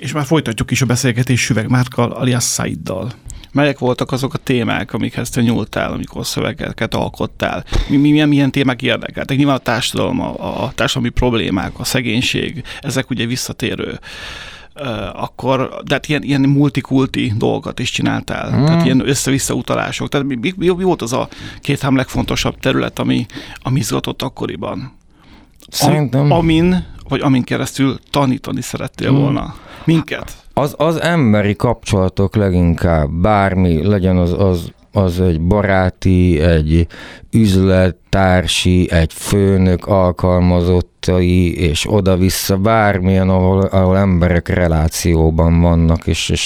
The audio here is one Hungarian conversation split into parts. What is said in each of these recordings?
És már folytatjuk is a beszélgetést Süvegd Márkkal alias Szaiddal. Melyek voltak azok a témák, amikhez te nyúltál, amikor szövegeket alkottál? Milyen témák érdekeltek? Nyilván a társadalom, a társadalmi problémák, a szegénység, ezek ugye visszatérő. Akkor, de hát ilyen multikulti dolgokat is csináltál, tehát ilyen össze-vissza utalások. Tehát mi volt az a 2-3 legfontosabb terület, ami izgatott akkoriban? Szerintem... Amin keresztül tanítani szerettél volna minket? Az emberi kapcsolatok leginkább, bármi legyen az egy baráti, egy üzlettársi, egy főnök alkalmazottai, és oda-vissza bármilyen, ahol emberek relációban vannak, és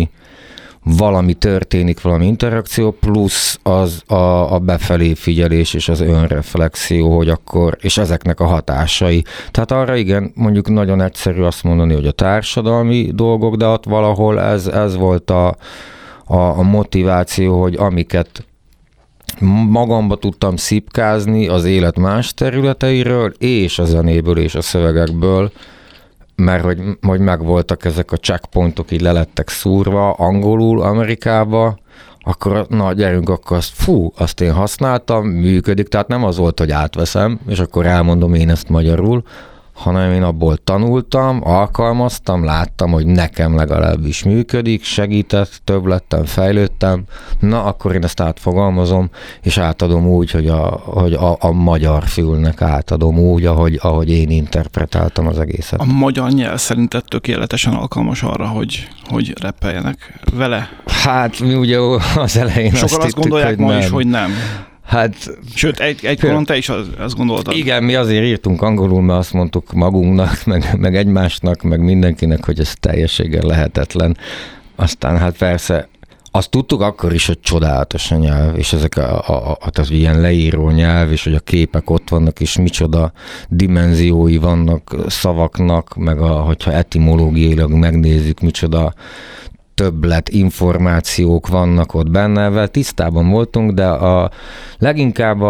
valami történik, valami interakció, plusz az a befelé figyelés és az önreflexió, hogy akkor, és ezeknek a hatásai. Tehát arra igen, mondjuk nagyon egyszerű azt mondani, hogy a társadalmi dolgok, de ott valahol ez volt a motiváció, hogy amiket magamba tudtam szipkázni az élet más területeiről, és a zenéből, és a szövegekből, mert hogy megvoltak ezek a checkpointok, így lelettek szúrva angolul Amerikába, akkor na gyerünk, akkor azt én használtam, működik, tehát nem az volt, hogy átveszem, és akkor elmondom én ezt magyarul, hanem én abból tanultam, alkalmaztam, láttam, hogy nekem legalábbis működik, segített, több lettem, fejlődtem, na akkor én ezt átfogalmazom, és átadom úgy, hogy a magyar fülnek átadom úgy, ahogy én interpretáltam az egészet. A magyar nyelv szerinted tökéletesen alkalmas arra, hogy rappeljenek vele? Hát mi ugye az elején sokan azt gondolják hogy ma nem. is, hogy nem. Hát, sőt, egykoron te is azt gondoltad. Igen, mi azért írtunk angolul, mert azt mondtuk magunknak, meg egymásnak, meg mindenkinek, hogy ez teljességgel lehetetlen. Aztán hát persze, azt tudtuk akkor is, hogy csodálatos a nyelv, és ezek az ilyen leíró nyelv, és hogy a képek ott vannak, és micsoda dimenziói vannak szavaknak, meg hogyha etimológiailag megnézzük, micsoda többlet információk vannak ott benne, ezzel tisztában voltunk, de leginkább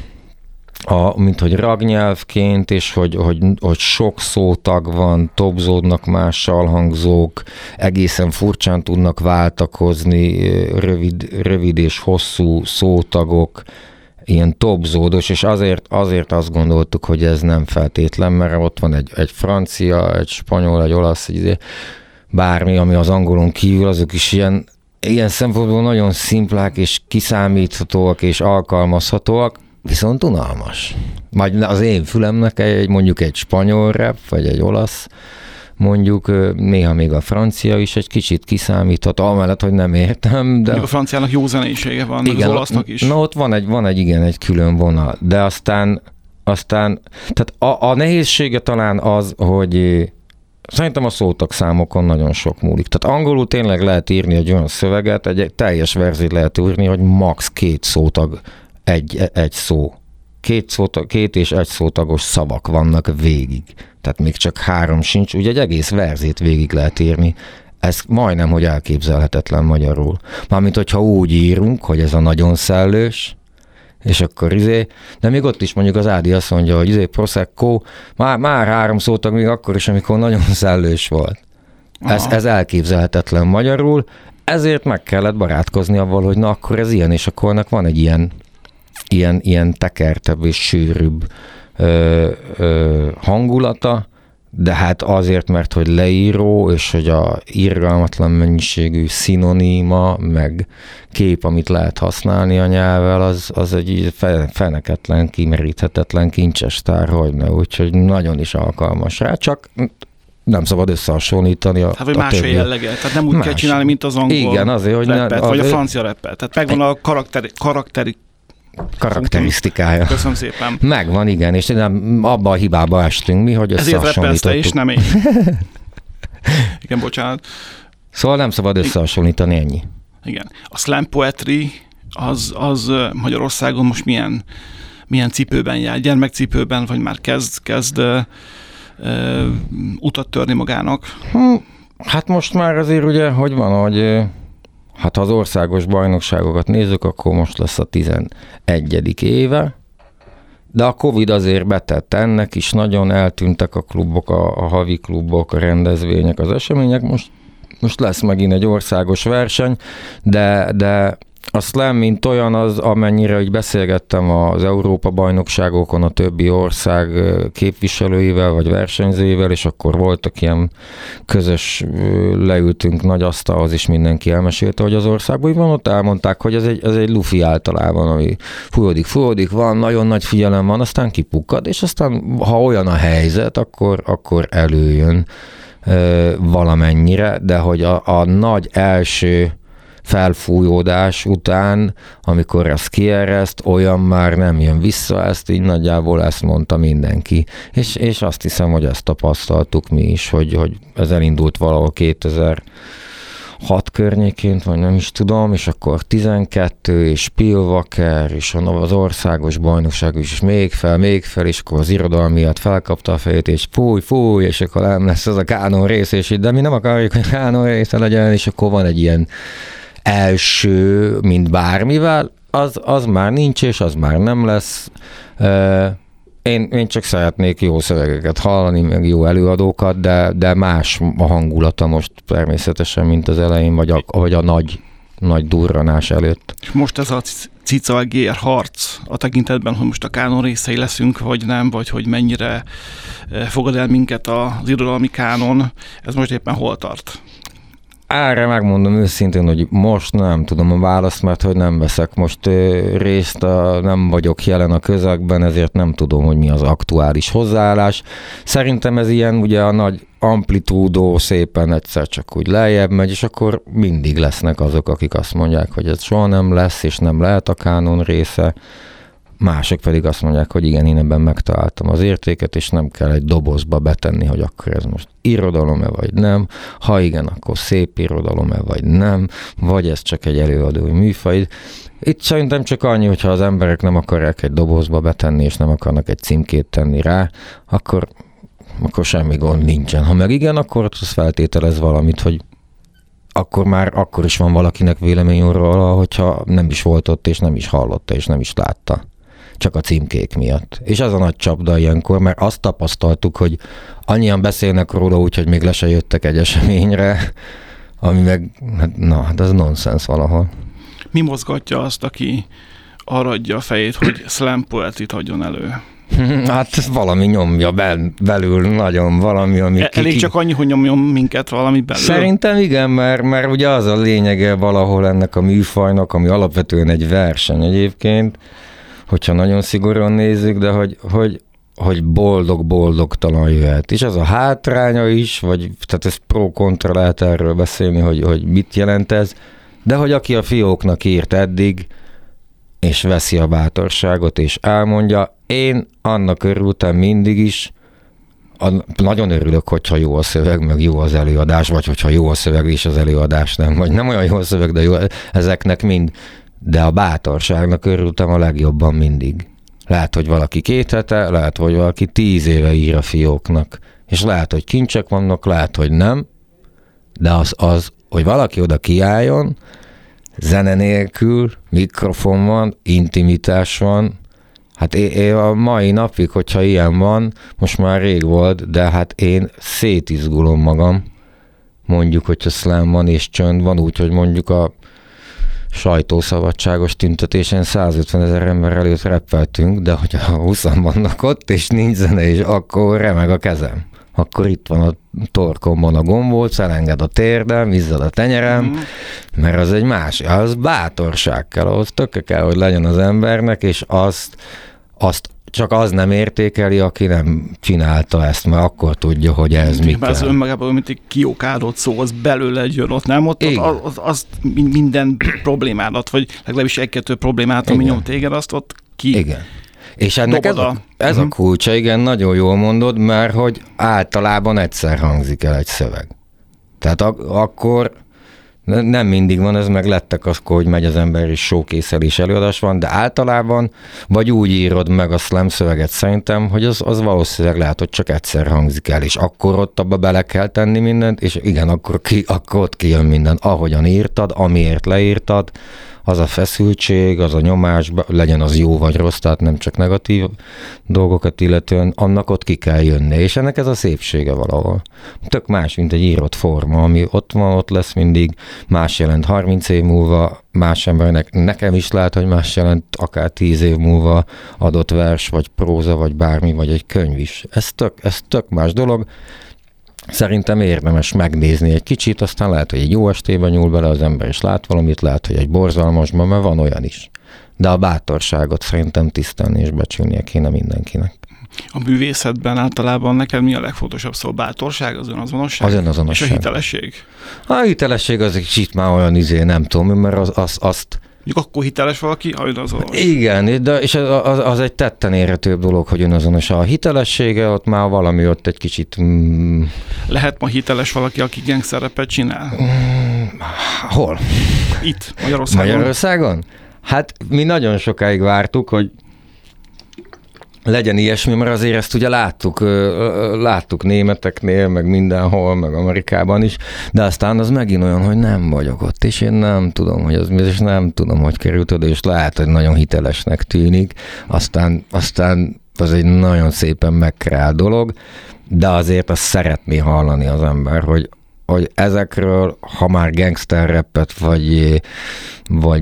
mint hogy ragnyelvként, és hogy sok szótag van, tobzódnak más salhangzók, egészen furcsán tudnak váltakozni, rövid és hosszú szótagok, ilyen tobzódos, és azért azt gondoltuk, hogy ez nem feltétlen, mert ott van egy francia, egy spanyol, egy olasz, bármi, ami az angolon kívül, azok is ilyen szempontból nagyon szimplák és kiszámíthatóak és alkalmazhatóak, viszont unalmas. Majd az én fülemnek mondjuk egy spanyol rap, vagy egy olasz, mondjuk néha még a francia is egy kicsit kiszámítható, amellett, hogy nem értem. De... A franciának jó zenésége van, igen, az olasznak is. Na ott van egy külön vonal, de aztán tehát a nehézsége talán az, hogy szerintem a szótagszámokon nagyon sok múlik. Tehát angolul tényleg lehet írni egy olyan szöveget, egy teljes verzét lehet írni, hogy max. 2 szótag egy szó. 2 és 1 szótagos szavak vannak végig. Tehát még csak 3 sincs, ugye egy egész verzét végig lehet írni. Ez majdnem, hogy elképzelhetetlen magyarul. Mármint, hogyha úgy írunk, hogy ez a nagyon szellős, és akkor de még ott is mondjuk az Ádi azt mondja, hogy Prosecco, már 3 szótag még akkor is, amikor nagyon szellős volt. Ez elképzelhetetlen magyarul, ezért meg kellett barátkozni avval, hogy na akkor ez ilyen, és akkor annak van egy ilyen tekertebb és sűrűbb hangulata, de hát azért, mert hogy leíró, és hogy a irgalmatlan mennyiségű szinoníma, meg kép, amit lehet használni a nyelvvel, az egy feneketlen, kimeríthetetlen kincsestár, hogyne, úgyhogy nagyon is alkalmas rá, csak nem szabad összehasonlítani hát, vagy más a jellege, tehát nem úgy kell csinálni, mint az angol. Igen, azért, hogy rappet, vagy a francia rappet. Tehát megvan a karakterisztikája. Köszönöm szépen. Megvan, igen, és nem abba a hibába estünk mi, hogy összehasonlítottuk. Ezért rappelsz te is, nem én. Igen, bocsánat. Szóval nem szabad összehasonlítani, ennyi. Igen. A slam poetry az Magyarországon most milyen cipőben jár? Gyermekcipőben, vagy már kezd utat törni magának? Hát most már azért ugye, hogy van, hogy hát ha az országos bajnokságokat nézzük, akkor most lesz a 11. éve, De a Covid azért betett ennek is, nagyon eltűntek a klubok, a havi klubok, a rendezvények, az események. Most lesz megint egy országos verseny, de a slam, mint olyan, az, amennyire így beszélgettem az Európa-bajnokságokon a többi ország képviselőivel, vagy versenyzőivel, és akkor voltak ilyen közös, leültünk nagy asztalhoz, és mindenki elmesélte, hogy az országban van, ott elmondták, hogy ez egy lufi általában, ami fújódik, van, nagyon nagy figyelem van, aztán kipukkad, és aztán, ha olyan a helyzet, akkor előjön valamennyire, de hogy a nagy első felfújódás után, amikor ez kiereszt, olyan már nem jön vissza, ezt mondta mindenki. És azt hiszem, hogy ezt tapasztaltuk mi is, hogy ez elindult valahol 2006 környékén, vagy nem is tudom, és akkor 12, és Pilvaker, és az országos bajnokság is még fel, és akkor az irodalom miatt felkapta a fejét, és fúj, és akkor nem lesz az a kánon rész, és de mi nem akarjuk, hogy kánon része legyen, és akkor van egy ilyen első, mint bármivel, az már nincs, és az már nem lesz. Én csak szeretnék jó szövegeket hallani, meg jó előadókat, de más a hangulata most természetesen, mint az elején, vagy a nagy durranás előtt. És most ez a cica-gér harc a tekintetben, hogy most a kánon részei leszünk, vagy nem, vagy hogy mennyire fogad el minket az irodalmi kánon, ez most éppen hol tart? Erre megmondom őszintén, hogy most nem tudom a választ, mert hogy nem veszek most részt, nem vagyok jelen a közegben, ezért nem tudom, hogy mi az aktuális hozzáállás. Szerintem ez ilyen ugye a nagy amplitúdó szépen egyszer csak úgy lejjebb megy, és akkor mindig lesznek azok, akik azt mondják, hogy ez soha nem lesz, és nem lehet a kánon része. Mások pedig azt mondják, hogy igen, én ebben megtaláltam az értéket, és nem kell egy dobozba betenni, hogy akkor ez most irodalom-e vagy nem, ha igen, akkor szép irodalom-e vagy nem, vagy ez csak egy előadói műfaj. Itt szerintem csak annyi, hogyha az emberek nem akarják egy dobozba betenni, és nem akarnak egy címkét tenni rá, akkor semmi gond nincsen. Ha meg igen, akkor az feltételez valamit, hogy akkor is van valakinek vélemény róla, hogyha nem is volt ott, és nem is hallotta, és nem is látta. Csak a címkék miatt. És ez a nagy csapda ilyenkor, mert azt tapasztaltuk, hogy annyian beszélnek róla úgy, hogy még le se jöttek egy eseményre, ami meg, hát ez nonsens valahol. Mi mozgatja azt, aki arra adja a fejét, hogy slam poetryt adjon elő? Hát valami nyomja belül nagyon, valami, ami... Elég csak annyi, hogy nyomjon minket valami belül? Szerintem igen, mert ugye az a lényege valahol ennek a műfajnak, ami alapvetően egy verseny egyébként, hogyha nagyon szigorúan nézzük, de hogy boldogtalan jöhet. És ez a hátránya is, tehát ez pro-kontra lehet erről beszélni, hogy mit jelent ez, de hogy aki a fióknak írt eddig, és veszi a bátorságot, és elmondja, én annak örültem mindig is, nagyon örülök, hogyha jó a szöveg, meg jó az előadás, vagy hogyha jó a szöveg és az előadás nem, vagy nem olyan jó a szöveg, de jó, ezeknek mind. De a bátorságnak örültem a legjobban mindig. Lehet, hogy valaki 2 hete, lehet, hogy valaki 10 éve ír a fióknak. És lehet, hogy kincsek vannak, lehet, hogy nem. De az, hogy valaki oda kiálljon, zene nélkül, mikrofon van, intimitás van. Hát én a mai napig, hogyha ilyen van, most már rég volt, de hát én szétizgulom magam. Mondjuk, hogyha slam van és csönd van, úgyhogy mondjuk a sajtószabadságos tüntetésen 150 000 ember előtt reppeltünk, de hogyha 20 vannak ott, és nincs zene, és akkor remeg a kezem. Akkor itt van a torkomban a gombóc, elenged a térdem, izzad a tenyerem, mert az egy más, az bátorság kell, ahhoz töke kell, hogy legyen az embernek, és azt csak az nem értékeli, aki nem csinálta ezt, mert akkor tudja, hogy ez mi kell. Ez önmagában, mint egy kiokádott szó, az belőle jön ott, nem? Ott az minden problémádat, vagy legalábbis 1-2 problémát, ami nyom téged, azt ott ki. Igen. És ennek ez a kulcsa, igen, nagyon jól mondod, mert hogy általában egyszer hangzik el egy szöveg. Tehát akkor nem mindig van ez, meg lettek akkor, hogy megy az ember és showcase-elés előadás van, de általában vagy úgy írod meg a slam szöveget szerintem, hogy az valószínűleg lehet, hogy csak egyszer hangzik el, és akkor ott abba bele kell tenni mindent, és igen, akkor ott kijön minden, ahogyan írtad, amiért leírtad, az a feszültség, az a nyomás, legyen az jó vagy rossz, tehát nem csak negatív dolgokat illetően, annak ott ki kell jönni, és ennek ez a szépsége valahol. Tök más, mint egy írott forma, ami ott van, ott lesz mindig, más jelent 30 év múlva, más embernek, nekem is lehet, hogy más jelent akár 10 év múlva adott vers, vagy próza, vagy bármi, vagy egy könyv is. Ez tök más dolog. Szerintem érdemes megnézni egy kicsit, aztán lehet, hogy egy jó estében nyúl bele az ember, és lát valamit, lehet, hogy egy borzalmasban, mert van olyan is. De a bátorságot szerintem tisztelni és becsülnie kéne mindenkinek. A művészetben általában neked mi a legfontosabb szó? Bátorság, az önazonosság? Az önazonosság. És a hitelesség? A hitelesség az egy kicsit már olyan nem tudom, mert azt Mondjuk akkor hiteles valaki, ha önazonos. Igen, de és az egy tetten érhetőbb dolog, hogy önazonos. A hitelessége, ott már valami ott egy kicsit... Lehet ma hiteles valaki, aki gangszerrepet csinál? Hol? Itt, Magyarországon. Magyarországon? Hát mi nagyon sokáig vártuk, hogy legyen ilyesmi, mert azért ezt ugye láttuk németeknél, meg mindenhol, meg Amerikában is, de aztán az megint olyan, hogy nem vagyok ott, és én nem tudom, hogy az mi, és nem tudom, hogy került oda, és lehet, hogy nagyon hitelesnek tűnik, aztán az egy nagyon szépen megkreált dolog, de azért azt szeretné hallani az ember, hogy ezekről, ha már gangster rappet, vagy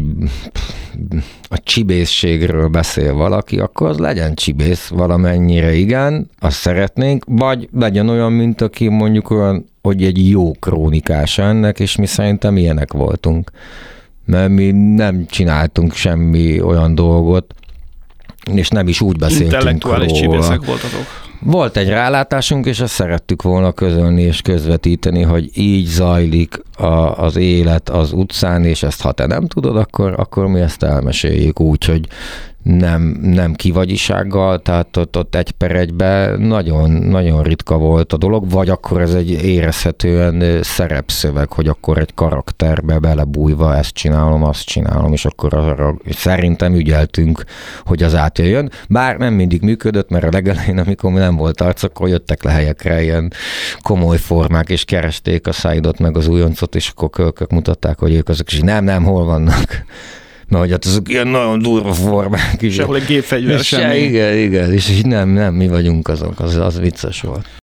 a csibészségről beszél valaki, akkor az legyen csibész valamennyire, igen, azt szeretnénk, vagy legyen olyan, mint aki mondjuk olyan, hogy egy jó krónikása ennek, és mi szerintem ilyenek voltunk. Mert mi nem csináltunk semmi olyan dolgot, és nem is úgy beszéltünk róla. Intellektuális csibészek voltatok. Volt egy rálátásunk, és ezt szerettük volna közölni és közvetíteni, hogy így zajlik az élet az utcán, és ezt ha te nem tudod, akkor mi ezt elmeséljük úgy, hogy nem kivagyisággal, tehát ott egy per egyben nagyon, nagyon ritka volt a dolog, vagy akkor ez egy érezhetően szerepszöveg, hogy akkor egy karakterbe belebújva ezt csinálom, azt csinálom, és akkor arra szerintem ügyeltünk, hogy az átjöjjön. Bár nem mindig működött, mert a legelején, amikor nem volt arc, akkor jöttek le helyekre ilyen komoly formák, és keresték a Saidot meg az újoncot, és akkor kölkök mutatták, hogy ők azok, és nem, hol vannak. Na, hogy hát azok ilyen nagyon durva formák is. Sehol egy gépfegyver semmi. Igen, és nem, mi vagyunk azok, az vicces volt.